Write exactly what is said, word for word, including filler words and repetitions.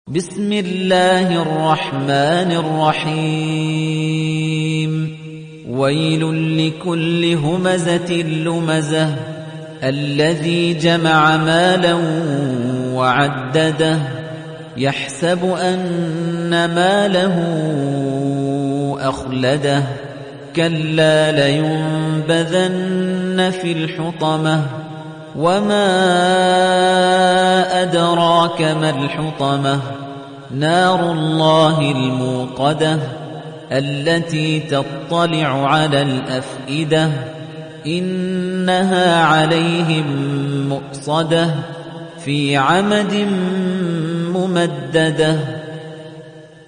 بسم الله الرحمن الرحيم ويل لكل همزة لمزة الذي جمع مالا وعدده يحسب أن ماله أخلده كلا لينبذن في الحطمة وما أدراك ما الحطمة نار الله الموقدة التي تطلع على الأفئدة إنها عليهم مؤصدة في عمد ممددة